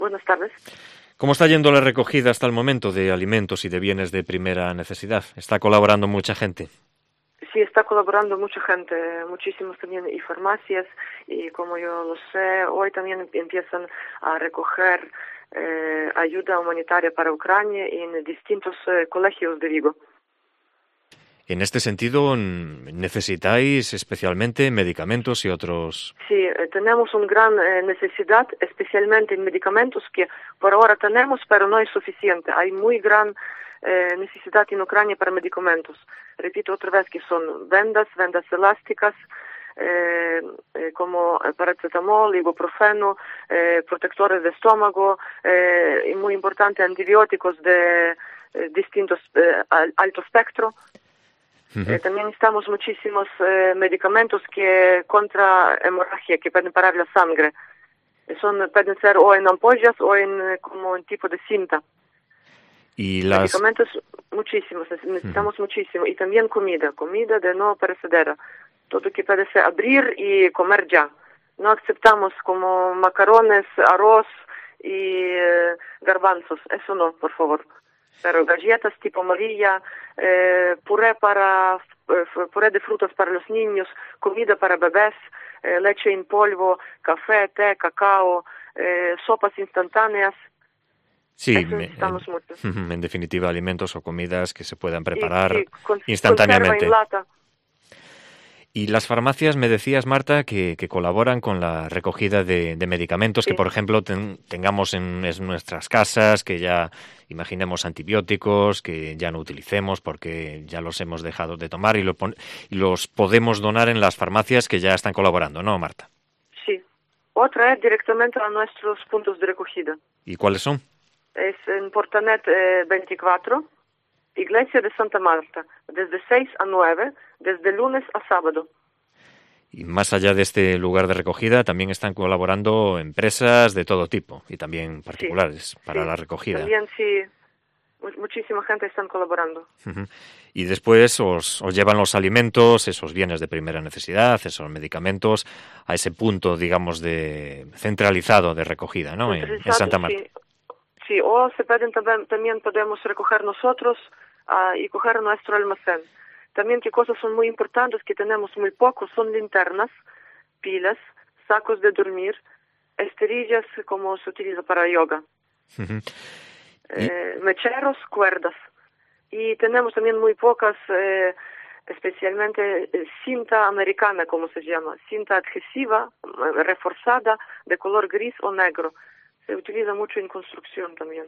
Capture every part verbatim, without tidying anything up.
Buenas tardes. ¿Cómo está yendo la recogida hasta el momento de alimentos y de bienes de primera necesidad? ¿Está colaborando mucha gente? Sí, está colaborando mucha gente, muchísimos también y farmacias, y como yo lo sé, hoy también empiezan a recoger eh, ayuda humanitaria para Ucrania en distintos eh, colegios de Vigo. En este sentido, ¿necesitáis especialmente medicamentos y otros? Sí, eh, tenemos una gran eh, necesidad, especialmente en medicamentos que por ahora tenemos, pero no es suficiente. Hay muy gran eh, necesidad en Ucrania para medicamentos. Repito otra vez que son vendas, vendas elásticas, eh, eh, como paracetamol, ibuprofeno, eh, protectores de estómago, eh, y muy importante antibióticos de eh, distintos eh, alto espectro. Uh-huh. Eh, también necesitamos muchísimos eh, medicamentos que contra hemorragia, que pueden parar la sangre. Son, pueden ser o en ampollas o en como en tipo de cinta. Y las... Medicamentos muchísimos, necesitamos uh-huh. muchísimo. Y también comida, comida de no perecedera. Todo que puede ser abrir y comer ya. No aceptamos como macarrones, arroz y eh, garbanzos. Eso no, por favor. Pero galletas tipo María, eh, puré para eh, puré de frutas para los niños, comida para bebés, eh, leche en polvo, café, té, cacao, eh, sopas instantáneas. Sí, Eso necesitamos en, mucho. En definitiva, alimentos o comidas que se puedan preparar y, y con, instantáneamente. Conserva en lata. Y las farmacias, me decías, Marta, que, que colaboran con la recogida de, de medicamentos Sí. que, por ejemplo, ten, tengamos en, en nuestras casas, que ya imaginemos antibióticos, que ya no utilicemos porque ya los hemos dejado de tomar y, lo pon, y los podemos donar en las farmacias que ya están colaborando, ¿no, Marta? Sí. Otra es directamente a nuestros puntos de recogida. ¿Y cuáles son? Es en Portanet eh, veinticuatro. Iglesia de Santa Marta, desde seis a nueve, desde lunes a sábado. Y más allá de este lugar de recogida, también están colaborando empresas de todo tipo y también particulares sí, para sí. la recogida. También sí, muchísima gente está colaborando. Uh-huh. Y después os, os llevan los alimentos, esos bienes de primera necesidad, esos medicamentos, a ese punto, digamos, de centralizado de recogida, ¿no? En, en Santa Marta. Sí. Sí, o se pueden también, también podemos recoger nosotros uh, y coger nuestro almacén. También que cosas son muy importantes que tenemos muy poco, son linternas, pilas, sacos de dormir, esterillas como se utiliza para yoga, uh-huh. eh, mecheros, cuerdas. Y tenemos también muy pocas, eh, especialmente eh, cinta americana, como se llama, cinta adhesiva, eh, reforzada, de color gris o negro. Se utiliza mucho en construcción también.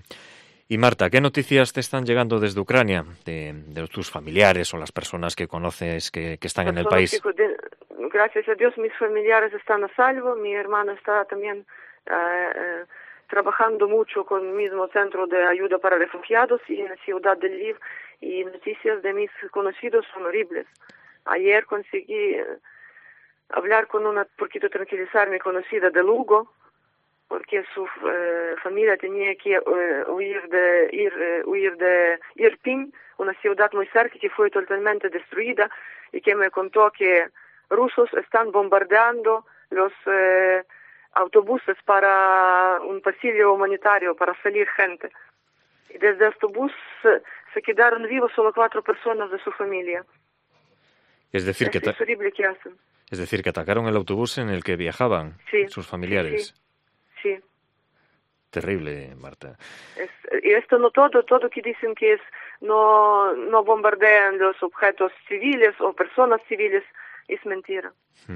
Y Marta, ¿qué noticias te están llegando desde Ucrania, de, de tus familiares o las personas que conoces que, que están personas en el país? Que, de, gracias a Dios mis familiares están a salvo, mi hermano está también eh, eh, trabajando mucho con el mismo centro de ayuda para refugiados y en la ciudad de Lviv, y noticias de mis conocidos son horribles. Ayer conseguí eh, hablar con una, poquito tranquilizar mi conocida de Lugo, porque su eh, familia tenía que eh, huir de ir eh, huir de Irpin, una ciudad muy cerca que fue totalmente destruida, y que me contó que rusos están bombardeando los eh, autobuses para un pasillo humanitario para salir gente. Y desde el autobús eh, se quedaron vivos solo cuatro personas de su familia. Es decir, Eso que es horrible que hacen. Es decir, que atacaron el autobús en el que viajaban sí, sus familiares. Sí, sí. Sí. Terrible, Marta. Es, y esto no todo, todo que dicen que es no no bombardean los objetos civiles o personas civiles, es mentira.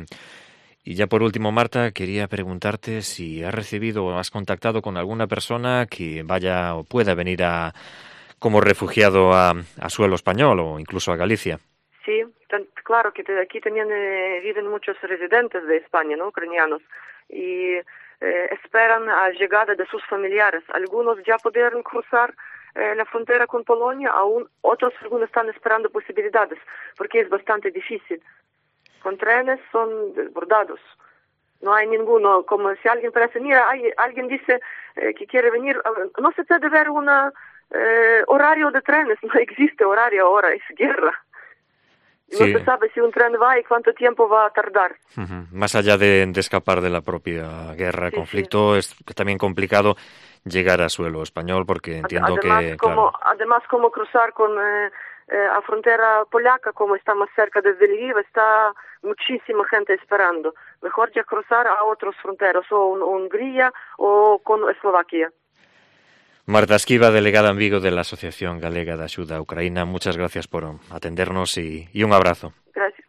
Y ya por último, Marta, quería preguntarte si has recibido o has contactado con alguna persona que vaya o pueda venir a como refugiado a, a suelo español o incluso a Galicia. Sí, tan, claro que te, aquí también eh, viven muchos residentes de España, ¿no? Ucranianos, y eh, esperan la llegada de sus familiares. Algunos ya pudieron cruzar eh, la frontera con Polonia, aún otros algunos están esperando posibilidades, porque es bastante difícil. Con trenes son desbordados. No hay ninguno, como si alguien parece, mira, hay, alguien dice eh, que quiere venir, no se puede ver un eh, horario de trenes, no existe horario ahora, es guerra. No sí. se sabe si un tren va y cuánto tiempo va a tardar. Uh-huh. Más allá de, de escapar de la propia guerra, sí, conflicto, sí. es también complicado llegar a suelo español porque entiendo además, que... Como, claro. Además, como cruzar con eh, eh, a frontera polaca, como está más cerca desde Lviv, está muchísima gente esperando. Mejor ya cruzar a otros fronteras, o en Hungría o con Eslovaquia. Marta Esquiva, delegada en Vigo de la Asociación Galega de Axuda a Ucraína, muchas gracias por atendernos y, y un abrazo. Gracias.